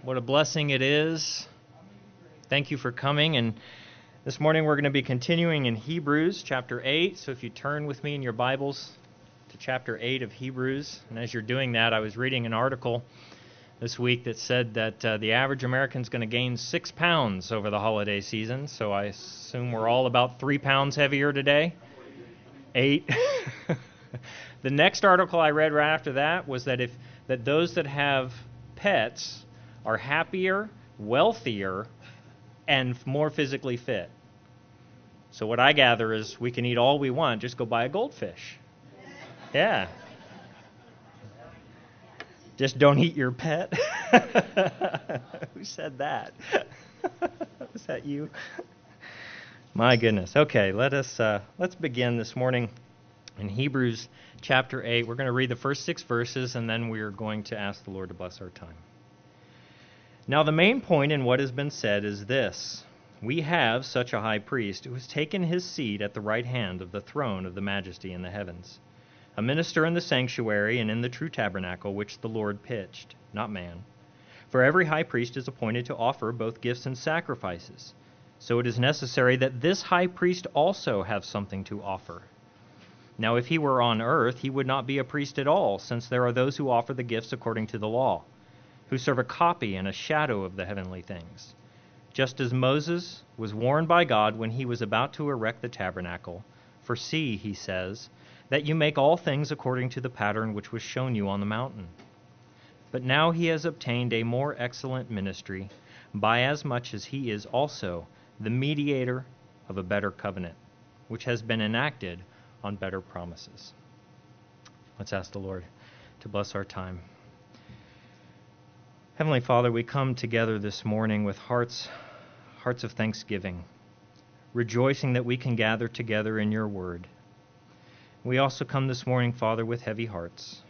What a blessing it is. Thank you for coming. And this morning we're going to be continuing in Hebrews chapter 8. So if you turn with me in your Bibles to chapter 8 of Hebrews. And as you're doing that, I was reading an article this week that said that the average American's going to gain 6 pounds over the holiday season. So I assume we're all about 3 pounds heavier today. 8. The next article I read right after that was that those that have pets are happier, wealthier, and more physically fit. So what I gather is we can eat all we want, just go buy a goldfish. Yeah. Just don't eat your pet. Who said that? Was that you? My goodness. Okay, let's begin this morning in Hebrews chapter 8. We're going to read the first 6 verses, and then we're going to ask the Lord to bless our time. Now the main point in what has been said is this: we have such a high priest who has taken his seat at the right hand of the throne of the majesty in the heavens, a minister in the sanctuary and in the true tabernacle which the Lord pitched, not man. For every high priest is appointed to offer both gifts and sacrifices. So it is necessary that this high priest also have something to offer. Now if he were on earth, he would not be a priest at all, since there are those who offer the gifts according to the law, who serve a copy and a shadow of the heavenly things. Just as Moses was warned by God when he was about to erect the tabernacle, for see, he says, that you make all things according to the pattern which was shown you on the mountain. But now he has obtained a more excellent ministry, by as much as he is also the mediator of a better covenant, which has been enacted on better promises. Let's ask the Lord to bless our time. Heavenly Father, we come together this morning with hearts of thanksgiving, rejoicing that we can gather together in your word. We also come this morning, Father, with heavy hearts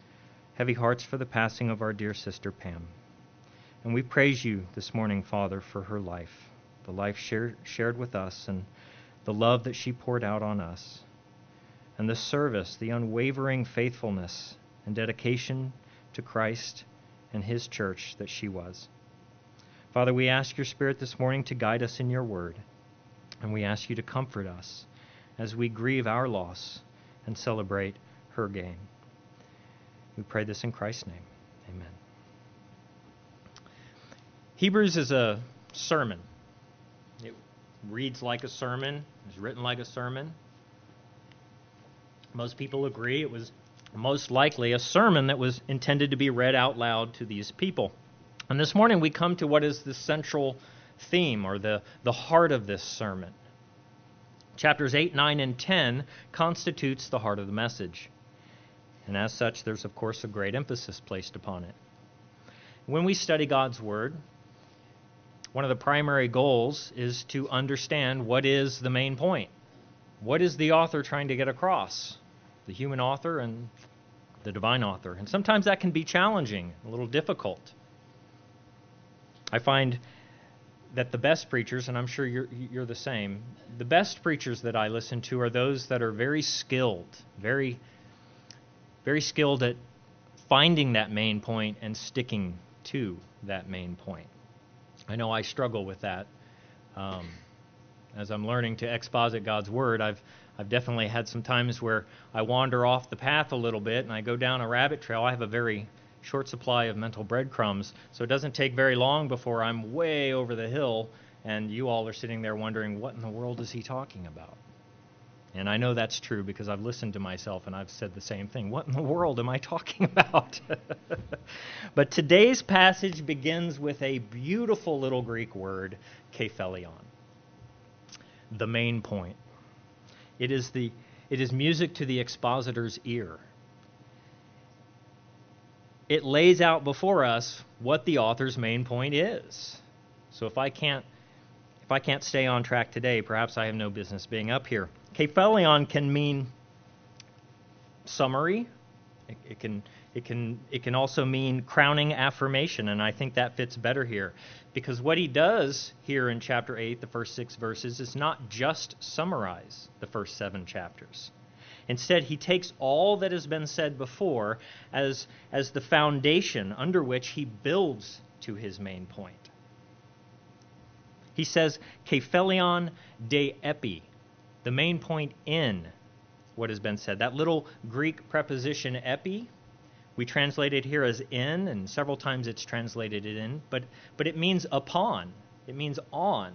for the passing of our dear sister Pam. And we praise you this morning, Father, for her life, the life shared with us, and the love that she poured out on us, and the service, the unwavering faithfulness and dedication to Christ and his church that she was. Father, we ask your Spirit this morning to guide us in your word, and we ask you to comfort us as we grieve our loss and celebrate her gain. We pray this in Christ's name. Amen. Hebrews is a sermon. It reads like a sermon, is written like a sermon. Most people agree it was most likely a sermon that was intended to be read out loud to these people. And this morning we come to what is the central theme, or the heart of this sermon. Chapters 8, 9, and 10 constitutes the heart of the message. And as such, there's of course a great emphasis placed upon it. When we study God's Word, one of the primary goals is to understand what is the main point. What is the author trying to get across? The human author and the divine author. And sometimes that can be challenging, a little difficult. I find that the best preachers, and I'm sure you're the same, the best preachers that I listen to are those that are very skilled, very, very skilled at finding that main point and sticking to that main point. I know I struggle with that. As I'm learning to exposit God's Word, I've definitely had some times where I wander off the path a little bit and I go down a rabbit trail. I have a very short supply of mental breadcrumbs, so it doesn't take very long before I'm way over the hill and you all are sitting there wondering, what in the world is he talking about? And I know that's true because I've listened to myself and I've said the same thing. What in the world am I talking about? But today's passage begins with a beautiful little Greek word, kephelion. The main point. It is music to the expositor's ear. It lays out before us what the author's main point is. So if I can't stay on track today, perhaps I have no business being up here. Kephelion can mean summary. It can also mean crowning affirmation, and I think that fits better here. Because what he does here in chapter 8, the first 6 verses, is not just summarize the first 7 chapters. Instead, he takes all that has been said before as the foundation under which he builds to his main point. He says, kephelion de epi, the main point in what has been said. That little Greek preposition epi, we translate it here as in, and several times it's translated in, but it means upon. It means on.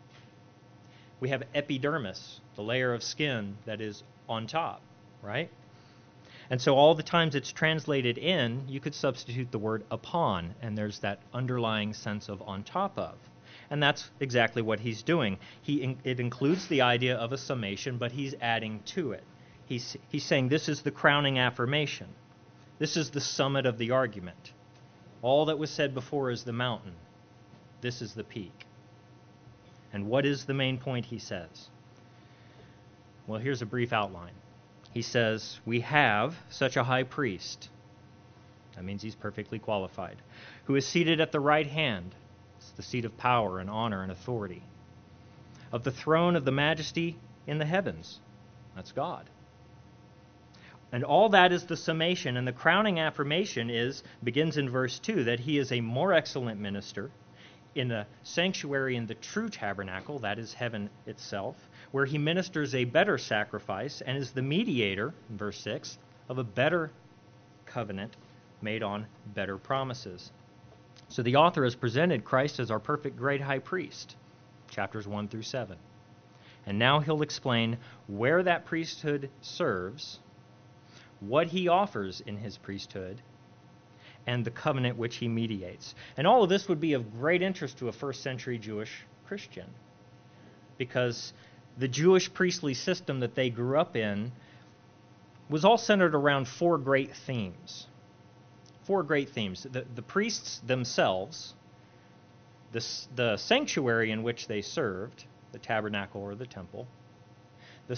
We have epidermis, the layer of skin that is on top, right? And so all the times it's translated in, you could substitute the word upon, and there's that underlying sense of on top of. And that's exactly what he's doing. It includes the idea of a summation, but he's adding to it. He's saying this is the crowning affirmation. This is the summit of the argument. All that was said before is the mountain. This is the peak. And what is the main point, he says? Well, here's a brief outline. He says, we have such a high priest. That means he's perfectly qualified. Who is seated at the right hand. It's the seat of power and honor and authority. Of the throne of the majesty in the heavens. That's God. And all that is the summation, and the crowning affirmation begins in verse 2, that he is a more excellent minister in the sanctuary in the true tabernacle, that is heaven itself, where he ministers a better sacrifice and is the mediator, in verse 6, of a better covenant made on better promises. So the author has presented Christ as our perfect great high priest, chapters 1 through 7. And now he'll explain where that priesthood serves, what he offers in his priesthood, and the covenant which he mediates. And all of this would be of great interest to a first century Jewish Christian, because the Jewish priestly system that they grew up in was all centered around four great themes. Four great themes. The priests themselves, the sanctuary in which they served, the tabernacle or the temple, the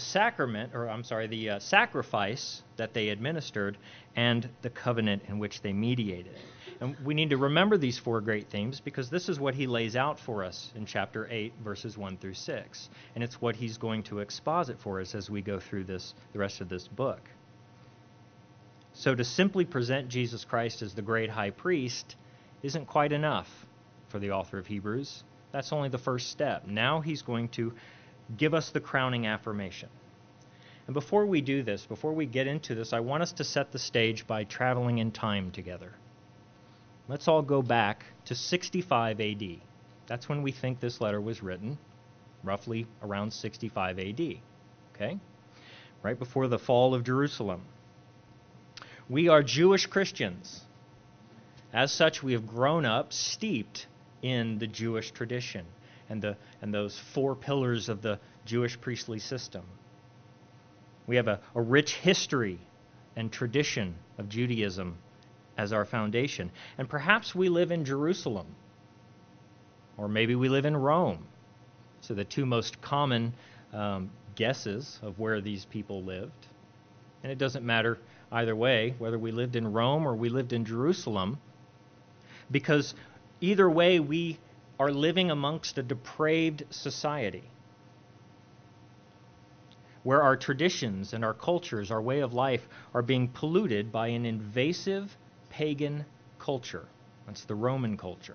sacrifice that they administered, and the covenant in which they mediated. And we need to remember these four great themes because this is what he lays out for us in chapter 8, verses 1 through 6. And it's what he's going to exposit for us as we go through the rest of this book. So to simply present Jesus Christ as the great high priest isn't quite enough for the author of Hebrews. That's only the first step. Now he's going to give us the crowning affirmation. And before we do this, before we get into this, I want us to set the stage by traveling in time together. Let's all go back to 65 AD. That's when we think this letter was written, roughly around 65 AD. Okay? Right before the fall of Jerusalem. We are Jewish Christians. As such, we have grown up steeped in the Jewish tradition and those four pillars of the Jewish priestly system. We have a rich history and tradition of Judaism as our foundation. And perhaps we live in Jerusalem, or maybe we live in Rome. So the two most common guesses of where these people lived. And it doesn't matter either way, whether we lived in Rome or we lived in Jerusalem, because either way we are living amongst a depraved society where our traditions and our cultures, our way of life, are being polluted by an invasive pagan culture. That's the Roman culture.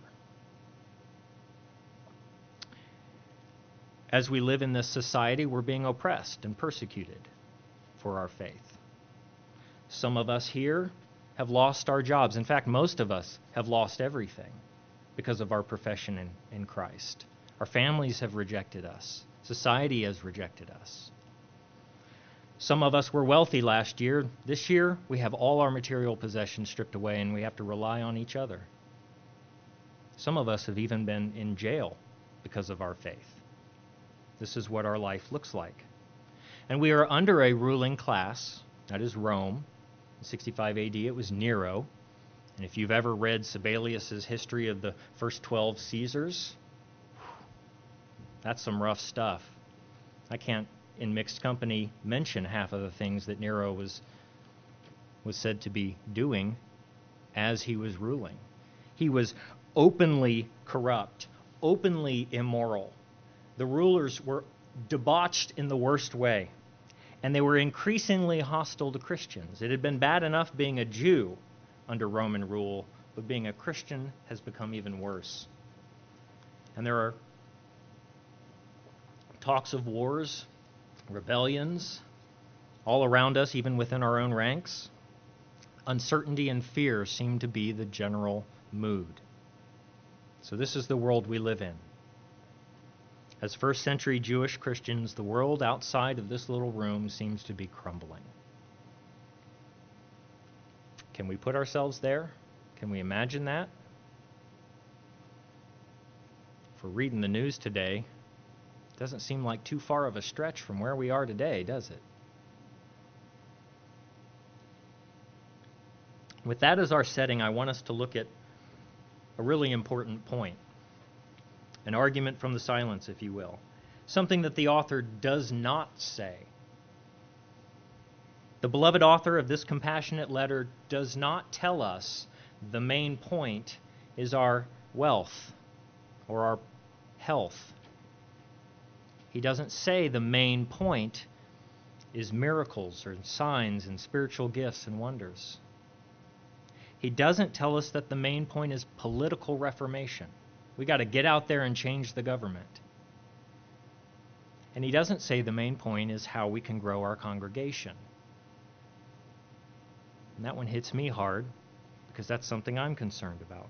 As we live in this society, we're being oppressed and persecuted for our faith. Some of us here have lost our jobs. In fact, most of us have lost everything because of our profession in Christ. Our families have rejected us. Society has rejected us. Some of us were wealthy last year. This year, we have all our material possessions stripped away and we have to rely on each other. Some of us have even been in jail because of our faith. This is what our life looks like. And we are under a ruling class, that is Rome. In 65 AD, it was Nero. And if you've ever read Sibelius's history of the first 12 Caesars, that's some rough stuff. I can't, in mixed company, mention half of the things that Nero was said to be doing as he was ruling. He was openly corrupt, openly immoral. The rulers were debauched in the worst way, and they were increasingly hostile to Christians. It had been bad enough being a Jew under Roman rule, but being a Christian has become even worse. And there are talks of wars, rebellions, all around us, even within our own ranks. Uncertainty and fear seem to be the general mood. So this is the world we live in. As first century Jewish Christians, the world outside of this little room seems to be crumbling. Can we put ourselves there? Can we imagine that? If we're reading the news today, it doesn't seem like too far of a stretch from where we are today, does it? With that as our setting, I want us to look at a really important point. An argument from the silence, if you will. Something that the author does not say. The beloved author of this compassionate letter does not tell us the main point is our wealth or our health. He doesn't say the main point is miracles or signs and spiritual gifts and wonders. He doesn't tell us that the main point is political reformation. We got to get out there and change the government. And he doesn't say the main point is how we can grow our congregation. And that one hits me hard because that's something I'm concerned about.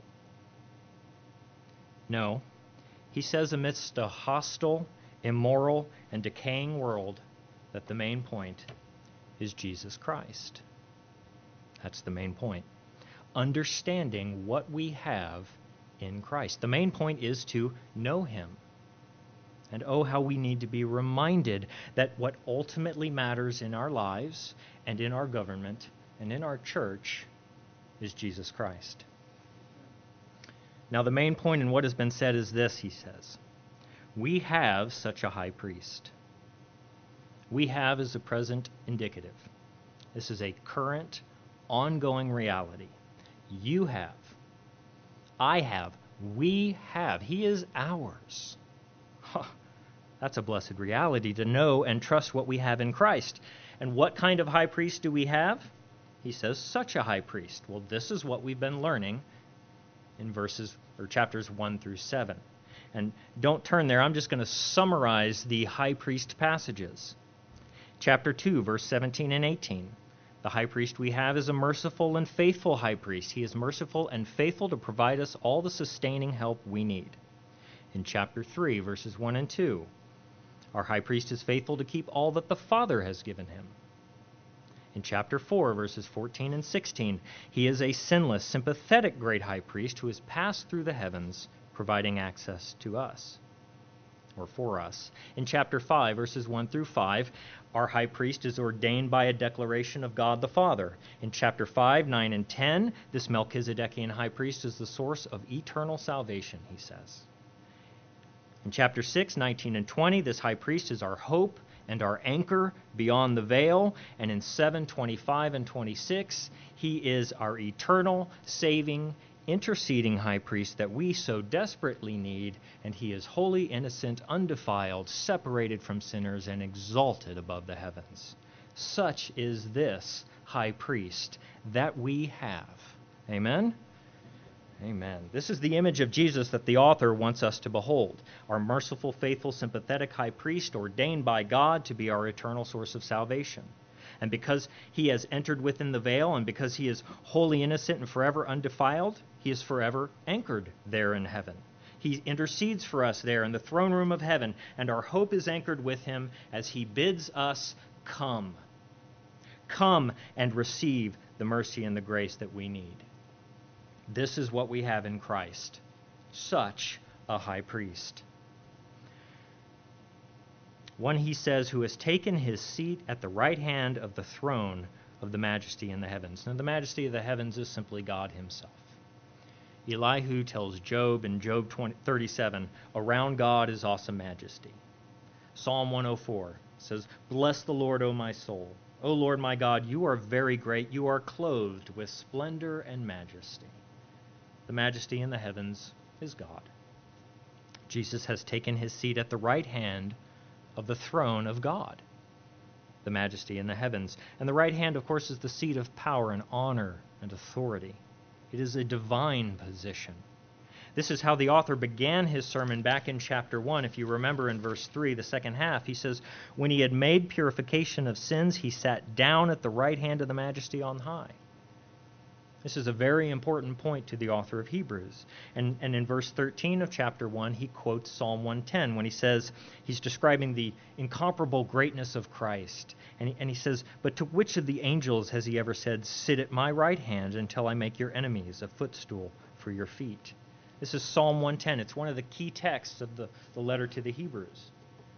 No, he says amidst a hostile, immoral, and decaying world that the main point is Jesus Christ. That's the main point. Understanding what we have in Christ. The main point is to know him. And oh, how we need to be reminded that what ultimately matters in our lives and in our government and in our church is Jesus Christ. Now, the main point in what has been said is this, he says. We have such a high priest. We have is a present indicative. This is a current, ongoing reality. You have. I have. We have. He is ours. That's a blessed reality to know and trust what we have in Christ. And what kind of high priest do we have? He says, such a high priest. Well, this is what we've been learning in chapters 1 through 7. And don't turn there. I'm just going to summarize the high priest passages. Chapter 2, verse 17 and 18. The high priest we have is a merciful and faithful high priest. He is merciful and faithful to provide us all the sustaining help we need. In chapter 3, verses 1 and 2, our high priest is faithful to keep all that the Father has given him. In chapter 4, verses 14 and 16, he is a sinless, sympathetic great high priest who has passed through the heavens, providing access to us, or for us. In chapter 5, verses 1 through 5, our high priest is ordained by a declaration of God the Father. In chapter 5, 9, and 10, this Melchizedekian high priest is the source of eternal salvation, he says. In chapter 6, 19, and 20, this high priest is our hope and our anchor beyond the veil. And in 7, 25, and 26, he is our eternal, saving, interceding high priest that we so desperately need, and he is holy, innocent, undefiled, separated from sinners, and exalted above the heavens. Such is this high priest that we have. Amen? Amen. This is the image of Jesus that the author wants us to behold. Our merciful, faithful, sympathetic high priest ordained by God to be our eternal source of salvation. And because he has entered within the veil, and because he is wholly innocent and forever undefiled, he is forever anchored there in heaven. He intercedes for us there in the throne room of heaven, and our hope is anchored with him as he bids us come. Come and receive the mercy and the grace that we need. This is what we have in Christ. Such a high priest. One, he says, who has taken his seat at the right hand of the throne of the majesty in the heavens. Now, the majesty of the heavens is simply God himself. Elihu tells Job in Job 37, around God is awesome majesty. Psalm 104 says, bless the Lord, O my soul. O Lord my God, you are very great. You are clothed with splendor and majesty. The majesty in the heavens is God. Jesus has taken his seat at the right hand of the throne of God, the majesty in the heavens. And the right hand, of course, is the seat of power and honor and authority. It is a divine position. This is how the author began his sermon back in chapter 1. If you remember in verse 3, the second half, he says, "When he had made purification of sins, he sat down at the right hand of the Majesty on high." This is a very important point to the author of Hebrews. And in verse 13 of chapter 1, he quotes Psalm 110 when he says, he's describing the incomparable greatness of Christ. And he says, "But to which of the angels has he ever said, 'Sit at my right hand until I make your enemies a footstool for your feet'?" This is Psalm 110. It's one of the key texts of the letter to the Hebrews.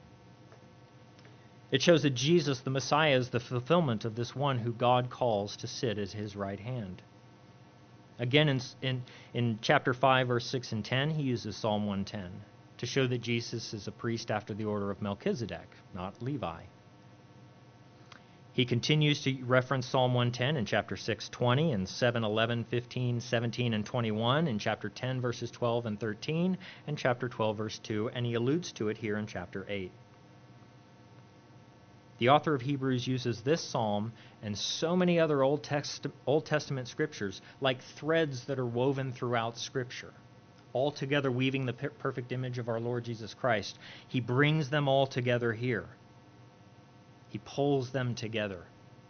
It shows that Jesus, the Messiah, is the fulfillment of this one who God calls to sit at his right hand. Again, in chapter 5, verse 6 and 10, he uses Psalm 110 to show that Jesus is a priest after the order of Melchizedek, not Levi. He continues to reference Psalm 110 in chapter 6, 20, and 7, 11, 15, 17, and 21, in chapter 10, verses 12 and 13, and chapter 12, verse 2, and he alludes to it here in chapter 8. The author of Hebrews uses this psalm and so many other Old Testament scriptures like threads that are woven throughout Scripture, all together weaving the perfect image of our Lord Jesus Christ. He brings them all together here. He pulls them together.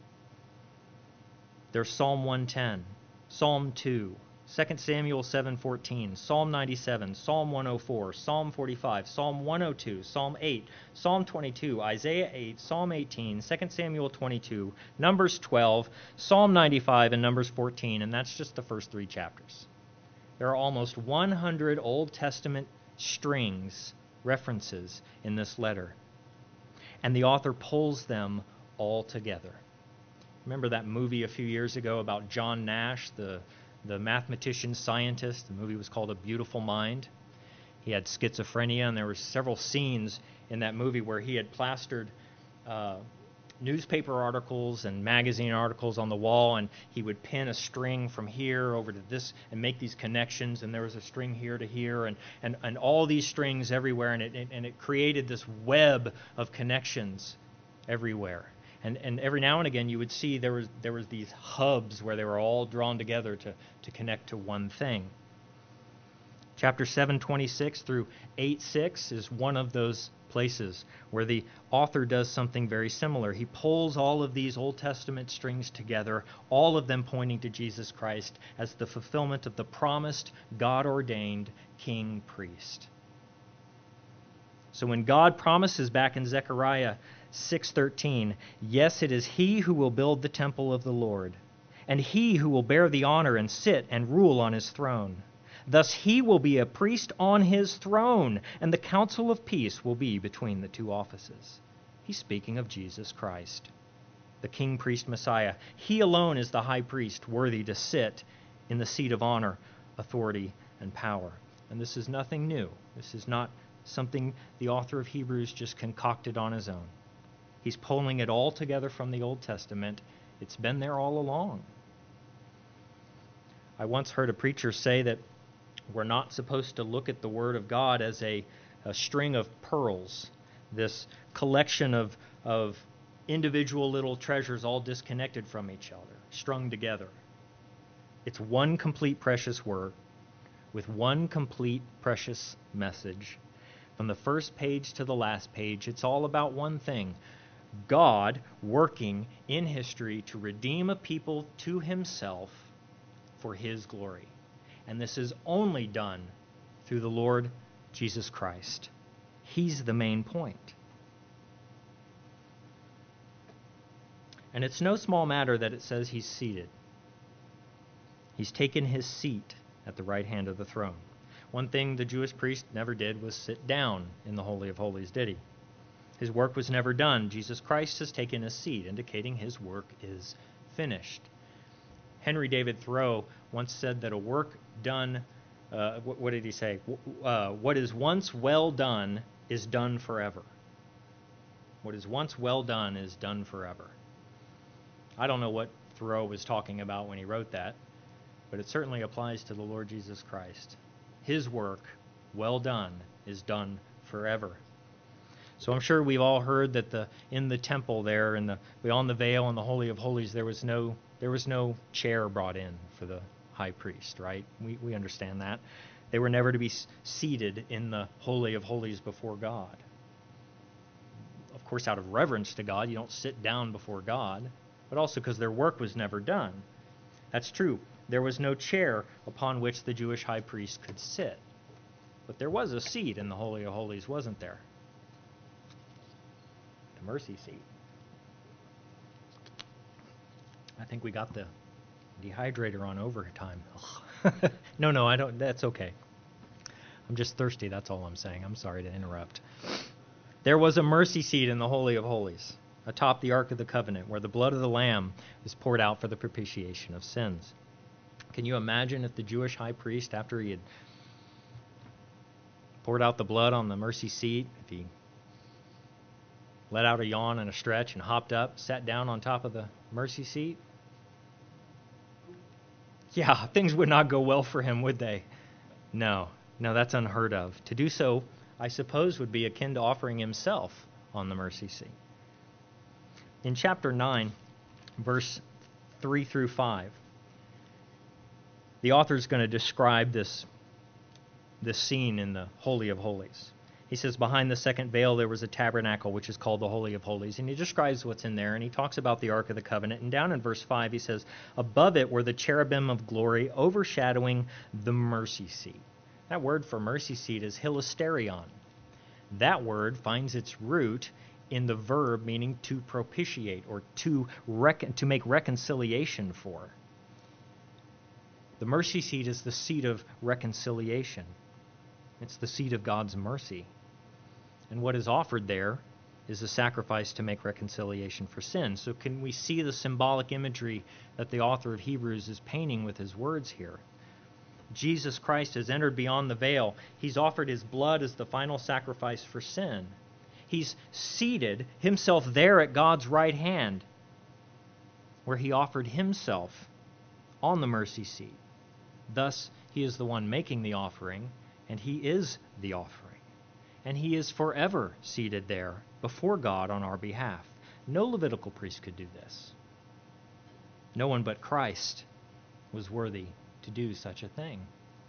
There's Psalm 110, Psalm 2, 2 Samuel 7:14, Psalm 97, Psalm 104, Psalm 45, Psalm 102, Psalm 8, Psalm 22, Isaiah 8, Psalm 18, 2 Samuel 22, Numbers 12, Psalm 95, and Numbers 14, and that's just the first 3 chapters. There are almost 100 Old Testament strings, references in this letter, and the author pulls them all together. Remember that movie a few years ago about John Nash, the mathematician scientist? The movie was called A Beautiful Mind. He had schizophrenia, and there were several scenes in that movie where he had plastered newspaper articles and magazine articles on the wall, and he would pin a string from here over to this and make these connections, and there was a string here to here, and all these strings everywhere, and it created this web of connections everywhere. And every now and again you would see there was these hubs where they were all drawn together to connect to one thing. Chapter 7:26 through 8:6 is one of those places where the author does something very similar. He pulls all of these Old Testament strings together, all of them pointing to Jesus Christ as the fulfillment of the promised, God-ordained king-priest. So when God promises back in Zechariah 6:13, "Yes, it is he who will build the temple of the Lord, and he who will bear the honor and sit and rule on his throne. Thus he will be a priest on his throne, and the council of peace will be between the 2 offices." He's speaking of Jesus Christ, the king, priest, Messiah. He alone is the high priest worthy to sit in the seat of honor, authority, and power. And this is nothing new. This is not something the author of Hebrews just concocted on his own. He's pulling it all together from the Old Testament. It's been there all along. I once heard a preacher say that we're not supposed to look at the Word of God as a string of pearls, this collection of individual little treasures all disconnected from each other, strung together. It's one complete precious word with one complete precious message. From the first page to the last page, it's all about one thing: God working in history to redeem a people to himself for his glory. And this is only done through the Lord Jesus Christ. He's the main point. And it's no small matter that it says he's seated. He's taken his seat at the right hand of the throne. One thing the Jewish priest never did was sit down in the Holy of Holies, did he? His work was never done. Jesus Christ has taken his seat, indicating his work is finished. Henry David Thoreau once said that a work done, what did he say? What is once well done is done forever. What is once well done is done forever. I don't know what Thoreau was talking about when he wrote that, but it certainly applies to the Lord Jesus Christ. His work, well done, is done forever. So I'm sure we've all heard that in the temple there, beyond the veil in the Holy of Holies, there was no chair brought in for the high priest, right? We understand that. They were never to be seated in the Holy of Holies before God. Of course, out of reverence to God, you don't sit down before God, but also because their work was never done. That's true. There was no chair upon which the Jewish high priest could sit. But there was a seat in the Holy of Holies, wasn't there? The mercy seat. I think we got the dehydrator on overtime. No, I don't. That's okay. I'm just thirsty, that's all I'm saying. I'm sorry to interrupt. There was a mercy seat in the Holy of Holies, atop the Ark of the Covenant, where the blood of the Lamb is poured out for the propitiation of sins. Can you imagine if the Jewish high priest, after he had poured out the blood on the mercy seat, if he let out a yawn and a stretch and hopped up, sat down on top of the mercy seat? Yeah, things would not go well for him, would they? No, that's unheard of. To do so, I suppose, would be akin to offering himself on the mercy seat. In chapter 9, verse 3 through 5, the author is going to describe this scene in the Holy of Holies. He says, behind the second veil there was a tabernacle, which is called the Holy of Holies. And he describes what's in there, and he talks about the Ark of the Covenant. And down in verse 5, he says, above it were the cherubim of glory overshadowing the mercy seat. That word for mercy seat is hilasterion. That word finds its root in the verb meaning to propitiate or to make reconciliation for. The mercy seat is the seat of reconciliation. It's the seat of God's mercy. And what is offered there is a sacrifice to make reconciliation for sin. So can we see the symbolic imagery that the author of Hebrews is painting with his words here? Jesus Christ has entered beyond the veil. He's offered his blood as the final sacrifice for sin. He's seated himself there at God's right hand, where he offered himself on the mercy seat. Thus, he is the one making the offering, and he is the offering. And he is forever seated there before God on our behalf. No Levitical priest could do this. No one but Christ was worthy to do such a thing.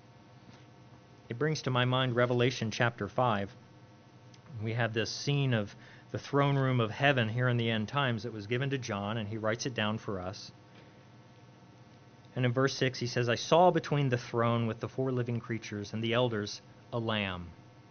It brings to my mind Revelation chapter 5. We have this scene of the throne room of heaven here in the end times that was given to John, and he writes it down for us. And in verse 6 he says, I saw between the throne with the four living creatures and the elders a lamb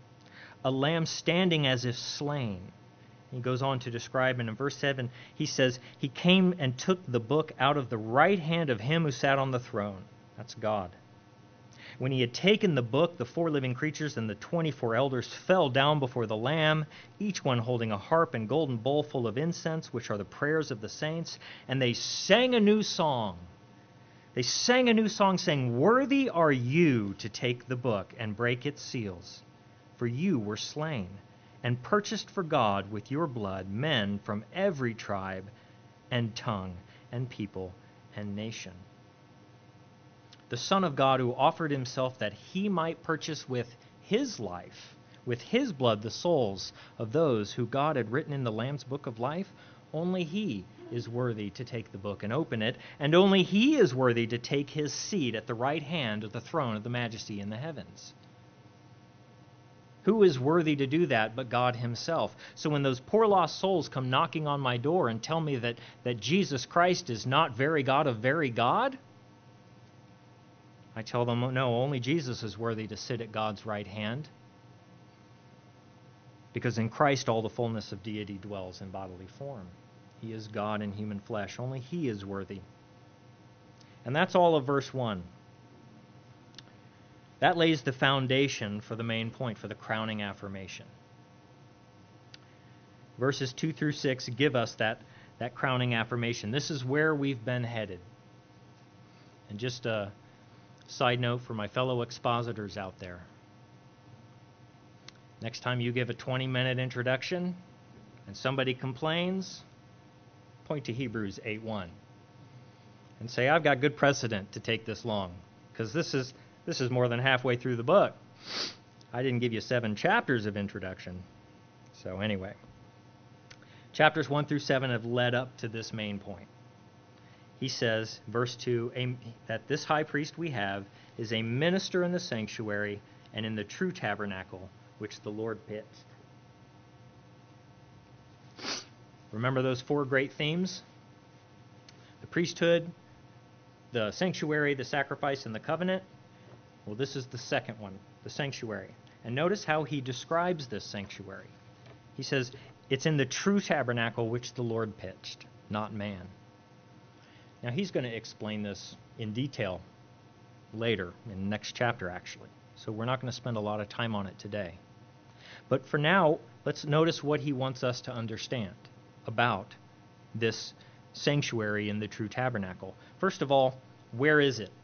standing as if slain. He goes on to describe, and in verse 7 he says, he came and took the book out of the right hand of him who sat on the throne. That's God. When he had taken the book, the four living creatures and the 24 elders fell down before the Lamb, each one holding a harp and golden bowl full of incense, which are the prayers of the saints, and they sang a new song. They sang a new song saying, worthy are you to take the book and break its seals, for you were slain and purchased for God with your blood men from every tribe and tongue and people and nation. The Son of God, who offered himself that he might purchase with his life, with his blood, the souls of those who God had written in the Lamb's book of life, only he is worthy to take the book and open it, and only he is worthy to take his seat at the right hand of the throne of the majesty in the heavens. Who is worthy to do that but God himself? So when those poor lost souls come knocking on my door and tell me that Jesus Christ is not very God of very God, I tell them, no, only Jesus is worthy to sit at God's right hand, because in Christ all the fullness of deity dwells in bodily form. He is God in human flesh. Only he is worthy. And that's all of verse 1. That lays the foundation for the main point, for the crowning affirmation. Verses 2 through 6 give us that crowning affirmation. This is where we've been headed. And just a side note for my fellow expositors out there. Next time you give a 20-minute introduction and somebody complains, point to Hebrews 8:1 and say, I've got good precedent to take this long, because this is more than halfway through the book. I didn't give you 7 chapters of introduction. So anyway, chapters 1 through 7 have led up to this main point. he says, verse 2, that this high priest we have is a minister in the sanctuary and in the true tabernacle which the Lord pitched. Remember those four great themes? The priesthood, the sanctuary, the sacrifice, and the covenant. Well, this is the second one, the sanctuary. And notice how he describes this sanctuary. He says, it's in the true tabernacle which the Lord pitched, not man. Now, he's going to explain this in detail later, in the next chapter, actually. So we're not going to spend a lot of time on it today. But for now, let's notice what he wants us to understand about this sanctuary in the true tabernacle. First of all, where is it?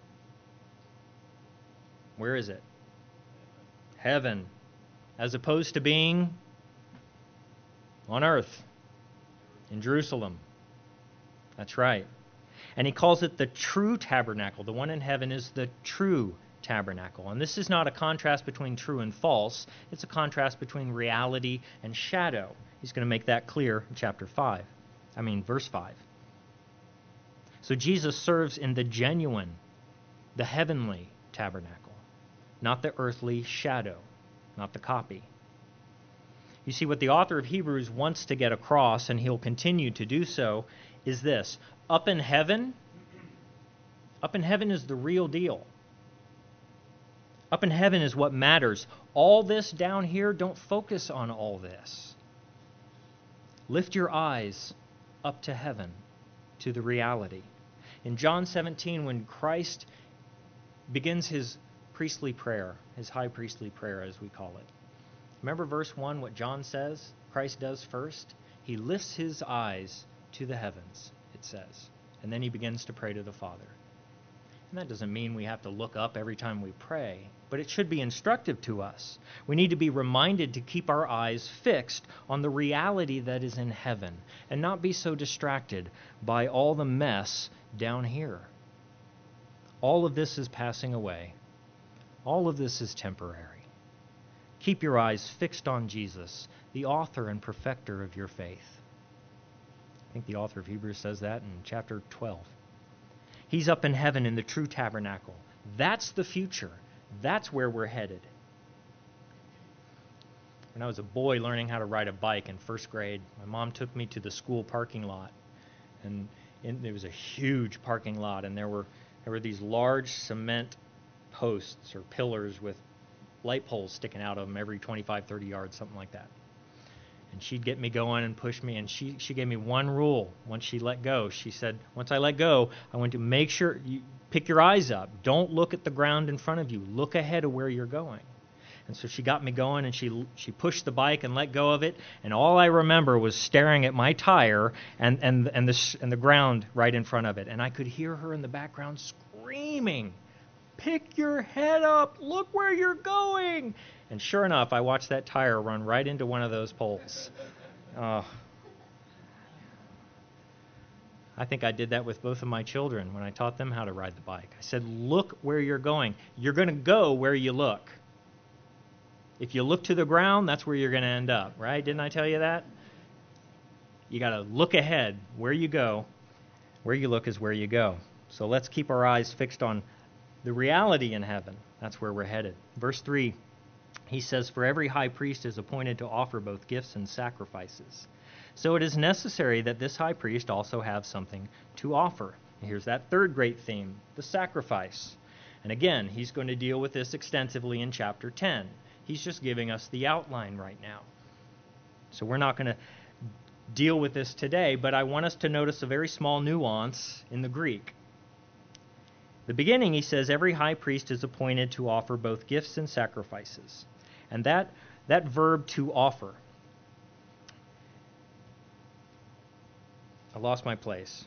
Where is it? Heaven, as opposed to being on earth, in Jerusalem. That's right. And he calls it the true tabernacle. The one in heaven is the true tabernacle. And this is not a contrast between true and false. It's a contrast between reality and shadow. He's going to make that clear in verse 5. So Jesus serves in the genuine, the heavenly tabernacle, not the earthly shadow, not the copy. You see, what the author of Hebrews wants to get across, and he'll continue to do so, is this. Up in heaven is the real deal. Up in heaven is what matters. All this down here, don't focus on all this. Lift your eyes up to heaven, to the reality. In John 17, when Christ begins his priestly prayer, his high priestly prayer as we call it, remember verse 1, what John says Christ does first? He lifts his eyes to the heavens, it says, and then he begins to pray to the Father. And that doesn't mean we have to look up every time we pray, but it should be instructive to us. We need to be reminded to keep our eyes fixed on the reality that is in heaven and not be so distracted by all the mess down here. All of this is passing away. All of this is temporary. Keep your eyes fixed on Jesus, the author and perfecter of your faith. I think the author of Hebrews says that in chapter 12. He's up in heaven in the true tabernacle. That's the future. That's where we're headed. When I was a boy learning how to ride a bike in first grade, my mom took me to the school parking lot. And there was a huge parking lot, and there were these large cement posts or pillars with light poles sticking out of them every 25, 30 yards, something like that. And she'd get me going and push me, and she gave me one rule once she let go. She said, once I let go, I want to make sure you pick your eyes up. Don't look at the ground in front of you. Look ahead of where you're going. And so she got me going, and she pushed the bike and let go of it, and all I remember was staring at my tire and the ground right in front of it. And I could hear her in the background screaming, "Pick your head up! Look where you're going!" And sure enough, I watched that tire run right into one of those poles. I think I did that with both of my children when I taught them how to ride the bike. I said, look where you're going. You're going to go where you look. If you look to the ground, that's where you're going to end up, right? Didn't I tell you that? You got to look ahead. Where you go, where you look is where you go. So let's keep our eyes fixed on the reality in heaven. That's where we're headed. Verse 3, he says, "For every high priest is appointed to offer both gifts and sacrifices. So it is necessary that this high priest also have something to offer." And here's that third great theme, the sacrifice. And again, he's going to deal with this extensively in chapter 10. He's just giving us the outline right now. So we're not going to deal with this today, but I want us to notice a very small nuance in the Greek. The beginning, he says, every high priest is appointed to offer both gifts and sacrifices. And that verb to offer, I lost my place.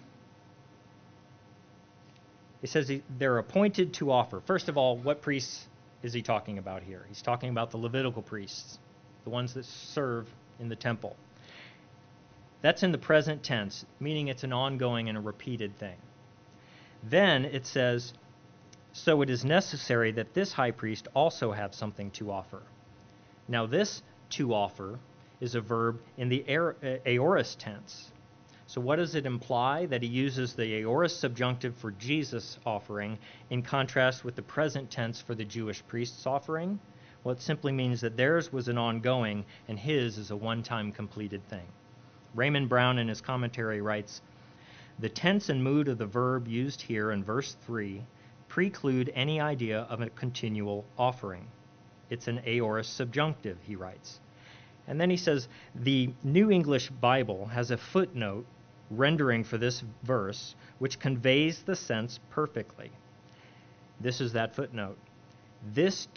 It says they're appointed to offer. First of all, what priests is he talking about here? He's talking about the Levitical priests, the ones that serve in the temple. That's in the present tense, meaning it's an ongoing and a repeated thing. Then it says, so it is necessary that this high priest also have something to offer. Now this to offer is a verb in the aorist tense. So what does it imply? That he uses the aorist subjunctive for Jesus' offering in contrast with the present tense for the Jewish priest's offering? Well, it simply means that theirs was an ongoing and his is a one-time completed thing. Raymond Brown in his commentary writes, "The tense and mood of the verb used here in verse 3 preclude any idea of a continual offering. It's an aorist subjunctive," he writes. And then he says, the New English Bible has a footnote rendering for this verse which conveys the sense perfectly. This is that footnote. This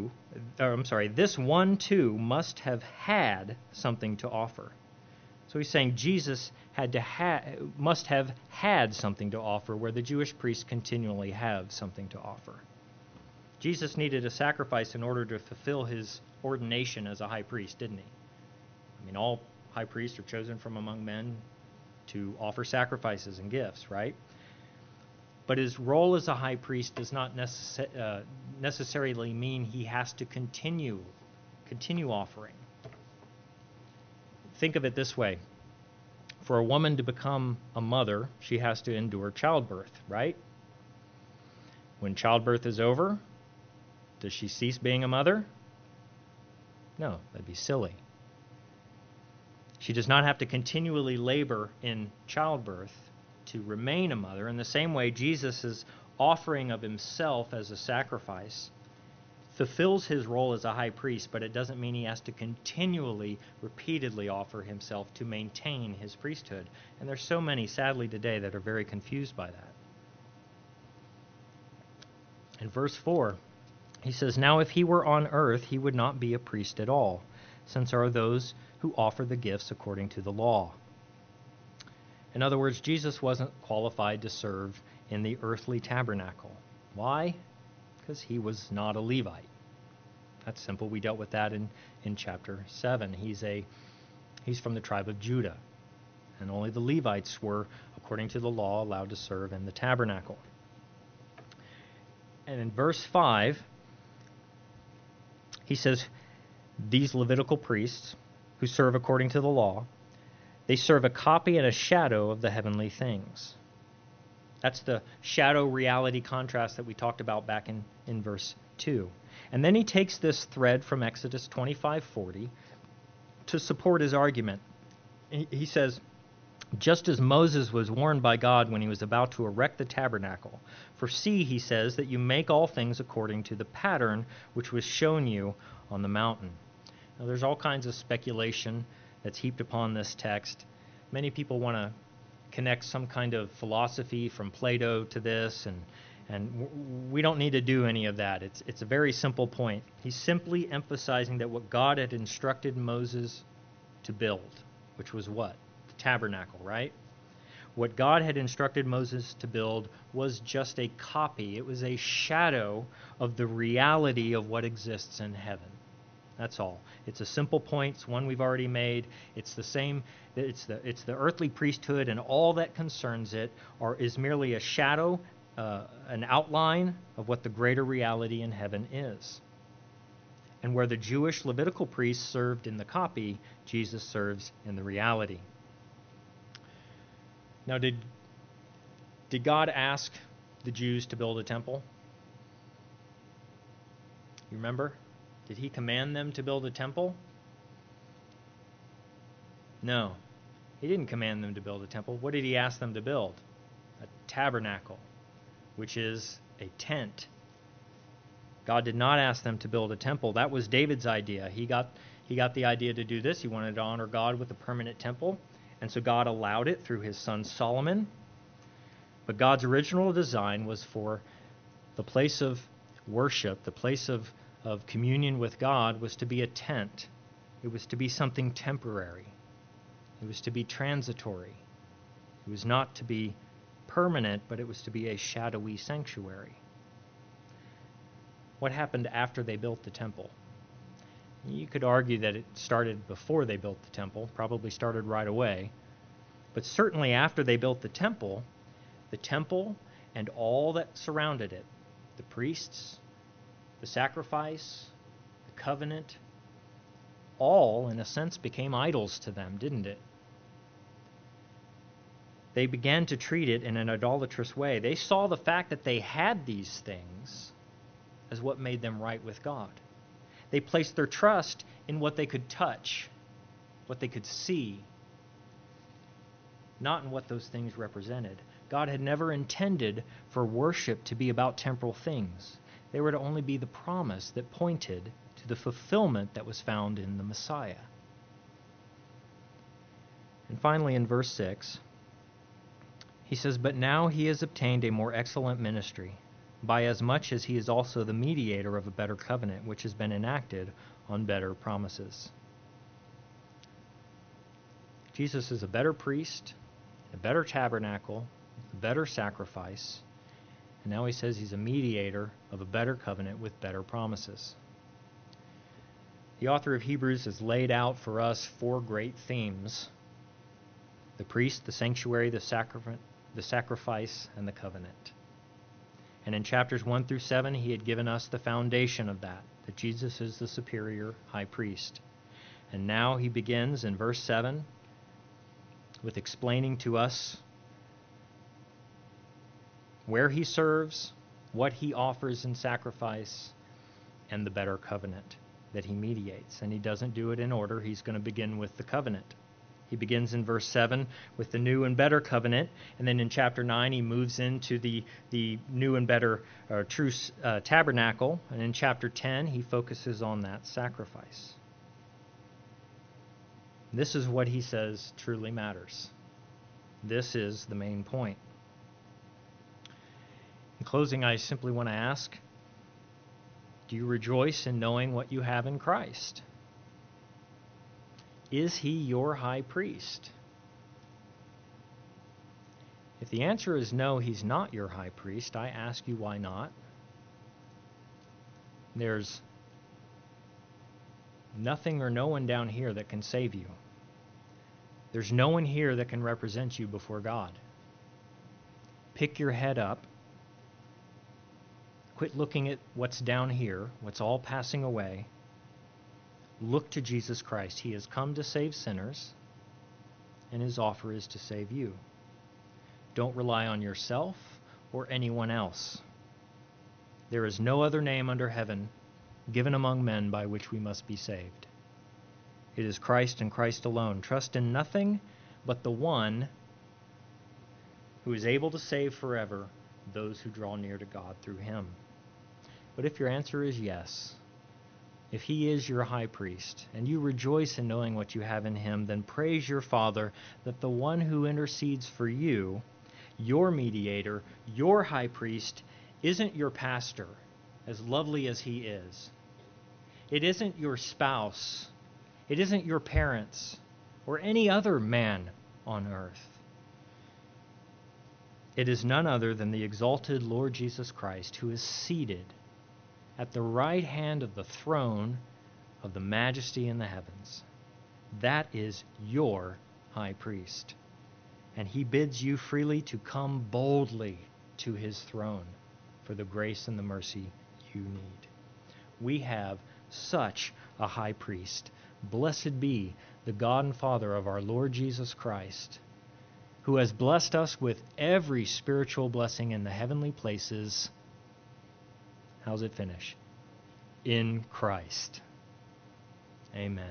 one too must have had something to offer. So he's saying Jesus must have had something to offer, where the Jewish priests continually have something to offer. Jesus needed a sacrifice in order to fulfill his ordination as a high priest, didn't he? I mean, all high priests are chosen from among men to offer sacrifices and gifts, right? But his role as a high priest does not necessarily mean he has to continue offering. Think of it this way. For a woman to become a mother, she has to endure childbirth, right? When childbirth is over, does she cease being a mother? No, that'd be silly. She does not have to continually labor in childbirth to remain a mother. In the same way, Jesus' offering of himself as a sacrifice fulfills his role as a high priest, but it doesn't mean he has to continually, repeatedly offer himself to maintain his priesthood. And there's so many, sadly, today that are very confused by that. In verse 4, he says, "Now if he were on earth, he would not be a priest at all, since there are those who offer the gifts according to the law." In other words, Jesus wasn't qualified to serve in the earthly tabernacle. Why? Because he was not a Levite. That's simple. We dealt with that in chapter 7. He's from the tribe of Judah, and only the Levites were, according to the law, allowed to serve in the tabernacle. And in verse 5, he says, these Levitical priests who serve according to the law, they serve a copy and a shadow of the heavenly things. That's the shadow-reality contrast that we talked about back in verse 2. And then he takes this thread from Exodus 25:40 to support his argument. He says, "Just as Moses was warned by God when he was about to erect the tabernacle, for see, he says, that you make all things according to the pattern which was shown you on the mountain." Now, there's all kinds of speculation that's heaped upon this text. Many people want to connect some kind of philosophy from Plato to this, and we don't need to do any of that. It's a very simple point. He's simply emphasizing that what God had instructed Moses to build, which was what? The tabernacle, right? What God had instructed Moses to build was just a copy. It was a shadow of the reality of what exists in heaven. That's all. It's a simple point. It's one we've already made. It's the same. It's the earthly priesthood, and all that concerns it is merely a shadow, an outline of what the greater reality in heaven is. And where the Jewish Levitical priests served in the copy, Jesus serves in the reality. Now, did God ask the Jews to build a temple? You remember? Did he command them to build a temple? No. He didn't command them to build a temple. What did he ask them to build? A tabernacle, which is a tent. God did not ask them to build a temple. That was David's idea. He got the idea to do this. He wanted to honor God with a permanent temple, and so God allowed it through his son Solomon. But God's original design was for the place of worship, the place of communion with God, was to be a tent. It was to be something temporary. It was to be transitory. It was not to be permanent, but it was to be a shadowy sanctuary. What happened after they built the temple? You could argue that it started before they built the temple, probably started right away. But certainly after they built the temple and all that surrounded it, the priests, the sacrifice, the covenant, all, in a sense, became idols to them, didn't it? they began to treat it in an idolatrous way. They saw the fact that they had these things as what made them right with God. They placed their trust in what they could touch, what they could see, not in what those things represented. God had never intended for worship to be about temporal things. They were to only be the promise that pointed to the fulfillment that was found in the Messiah. And finally, in verse 6, he says, "But now he has obtained a more excellent ministry, by as much as he is also the mediator of a better covenant, which has been enacted on better promises." Jesus is a better priest, a better tabernacle, a better sacrifice, and now he says he's a mediator of a better covenant with better promises. The author of Hebrews has laid out for us 4 great themes: the priest, the sanctuary, the sacrifice, and the covenant. And in chapters 1 through 7, he had given us the foundation of that Jesus is the superior high priest. And now he begins in verse 7 with explaining to us where he serves, what he offers in sacrifice, and the better covenant that he mediates. And he doesn't do it in order. He's going to begin with the covenant. He begins in verse 7 with the new and better covenant, and then in chapter 9 he moves into the new and better true tabernacle, and in chapter 10 he focuses on that sacrifice. This is what he says truly matters. This is the main point. In closing, I simply want to ask, do you rejoice in knowing what you have in Christ? Is he your high priest? If the answer is no, he's not your high priest, I ask you why not. There's nothing or no one down here that can save you. There's no one here that can represent you before God. Pick your head up. Quit looking at what's down here, what's all passing away. Look to Jesus Christ. He has come to save sinners, and his offer is to save you. Don't rely on yourself or anyone else. There is no other name under heaven given among men by which we must be saved. It is Christ and Christ alone. Trust in nothing but the one who is able to save forever those who draw near to God through him. But if your answer is yes, if he is your high priest, and you rejoice in knowing what you have in him, then praise your Father that the one who intercedes for you, your mediator, your high priest, isn't your pastor, as lovely as he is. It isn't your spouse. It isn't your parents or any other man on earth. It is none other than the exalted Lord Jesus Christ, who is seated at the right hand of the throne of the majesty in the heavens. That is your high priest. And he bids you freely to come boldly to his throne for the grace and the mercy you need. We have such a high priest. Blessed be the God and Father of our Lord Jesus Christ, who has blessed us with every spiritual blessing in the heavenly places. How's it finish? In Christ. Amen.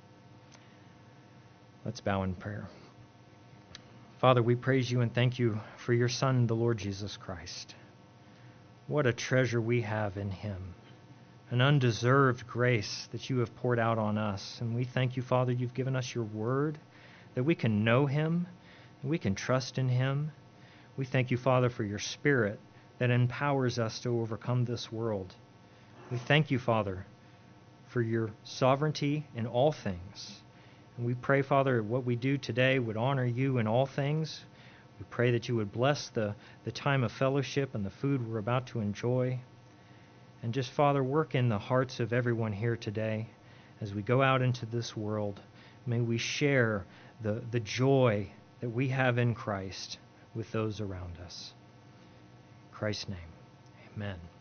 Let's bow in prayer. Father, we praise you and thank you for your Son, the Lord Jesus Christ. What a treasure we have in him. An undeserved grace that you have poured out on us. And we thank you, Father, you've given us your word, that we can know him, and we can trust in him. We thank you, Father, for your Spirit that empowers us to overcome this world. We thank you, Father, for your sovereignty in all things. And we pray, Father, what we do today would honor you in all things. We pray that you would bless the time of fellowship and the food we're about to enjoy. And just, Father, work in the hearts of everyone here today as we go out into this world. May we share the joy that we have in Christ with those around us. In Christ's name, amen.